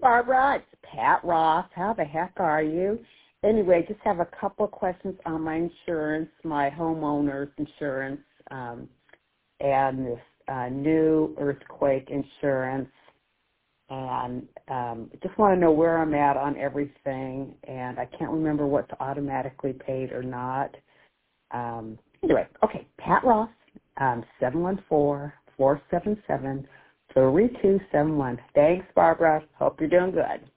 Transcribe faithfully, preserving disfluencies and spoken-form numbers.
Barbara. It's Pat Ross. How the heck are you? Anyway, just have a couple of questions on my insurance, my homeowner's insurance, um, and this uh, new earthquake insurance. And um, just want to know where I'm at on everything. And I can't remember what's automatically paid or not. Um, anyway, okay, Pat Ross, um, seven one four, four seven seven, three two seven one. Thanks, Barbara. Hope you're doing good.